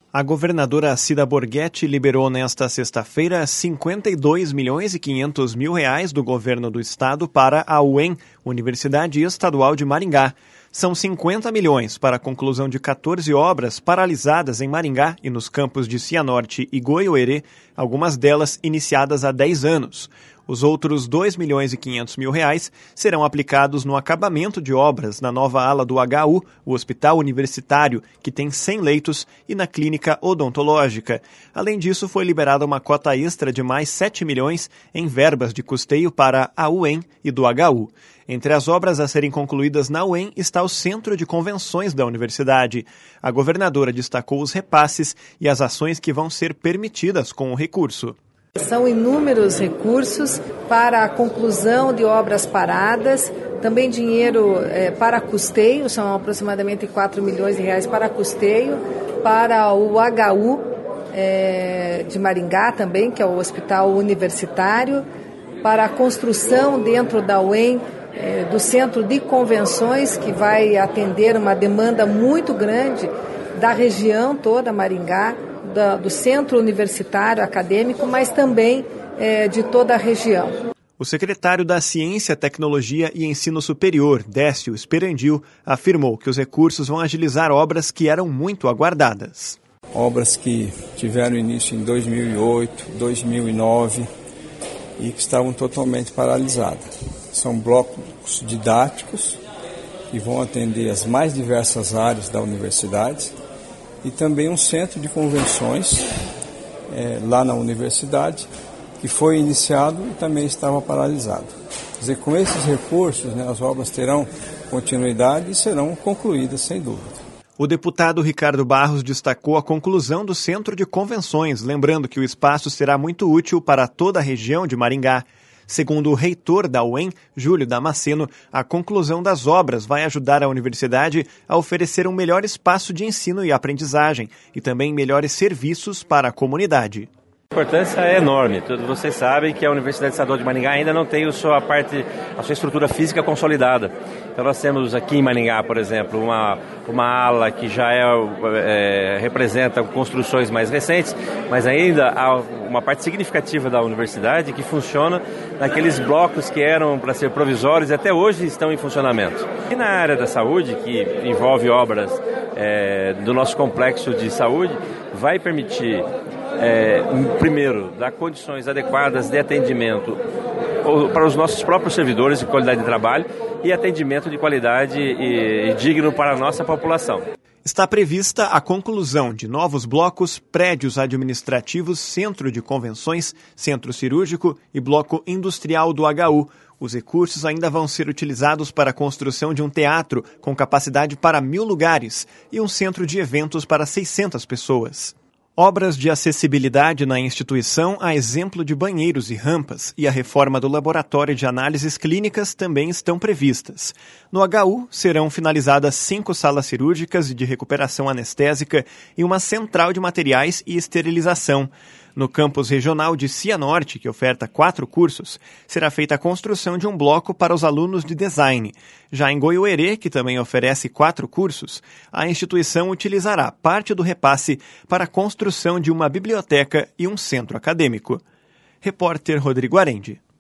A governadora Cida Borghetti liberou nesta sexta-feira 52.500.000 reais do governo do estado para a UEM, Universidade Estadual de Maringá. São 50 milhões para a conclusão de 14 obras paralisadas em Maringá e nos campos de Cianorte e Goiôerê, algumas delas iniciadas há 10 anos. Os outros 2.500.000 reais serão aplicados no acabamento de obras na nova ala do HU, o Hospital Universitário, que tem 100 leitos, e na clínica odontológica. Além disso, foi liberada uma cota extra de mais 7 milhões em verbas de custeio para a UEM e do HU. Entre as obras a serem concluídas na UEM está o Centro de Convenções da Universidade. A governadora destacou os repasses e as ações que vão ser permitidas com o recurso. São inúmeros recursos para a conclusão de obras paradas, também dinheiro para custeio, são aproximadamente 4 milhões de reais para custeio, para o HU de Maringá também, que é o Hospital Universitário, para a construção dentro da UEM do Centro de Convenções, que vai atender uma demanda muito grande da região toda, Maringá, do Centro Universitário Acadêmico, mas também de toda a região. O secretário da Ciência, Tecnologia e Ensino Superior, Décio Esperandil, afirmou que os recursos vão agilizar obras que eram muito aguardadas. Obras que tiveram início em 2008, 2009 e que estavam totalmente paralisadas. São blocos didáticos que vão atender as mais diversas áreas da universidade, e também um centro de convenções lá na universidade, que foi iniciado e também estava paralisado. Quer dizer, com esses recursos, as obras terão continuidade e serão concluídas, sem dúvida. O deputado Ricardo Barros destacou a conclusão do centro de convenções, lembrando que o espaço será muito útil para toda a região de Maringá. Segundo o reitor da UEM, Júlio Damasceno, a conclusão das obras vai ajudar a universidade a oferecer um melhor espaço de ensino e aprendizagem e também melhores serviços para a comunidade. A importância é enorme. Todos vocês sabem que a Universidade Estadual de Maringá ainda não tem a sua estrutura física consolidada. Então nós temos aqui em Maringá, por exemplo, uma ala que já representa construções mais recentes, mas ainda há uma parte significativa da universidade que funciona naqueles blocos que eram para ser provisórios e até hoje estão em funcionamento. E na área da saúde, que envolve obras do nosso complexo de saúde, vai permitir primeiro, dar condições adequadas de atendimento para os nossos próprios servidores de qualidade de trabalho e atendimento de qualidade e digno para a nossa população. Está prevista a conclusão de novos blocos, prédios administrativos, centro de convenções, centro cirúrgico e bloco industrial do HU. Os recursos ainda vão ser utilizados para a construção de um teatro com capacidade para 1.000 lugares e um centro de eventos para 600 pessoas. Obras de acessibilidade na instituição, a exemplo de banheiros e rampas, e a reforma do laboratório de análises clínicas também estão previstas. No HU, serão finalizadas 5 salas cirúrgicas de recuperação anestésica e uma central de materiais e esterilização. No campus regional de Cianorte, que oferta 4 cursos, será feita a construção de um bloco para os alunos de design. Já em Goiôerê, que também oferece 4 cursos, a instituição utilizará parte do repasse para a construção de uma biblioteca e um centro acadêmico. Repórter Rodrigo Arendi.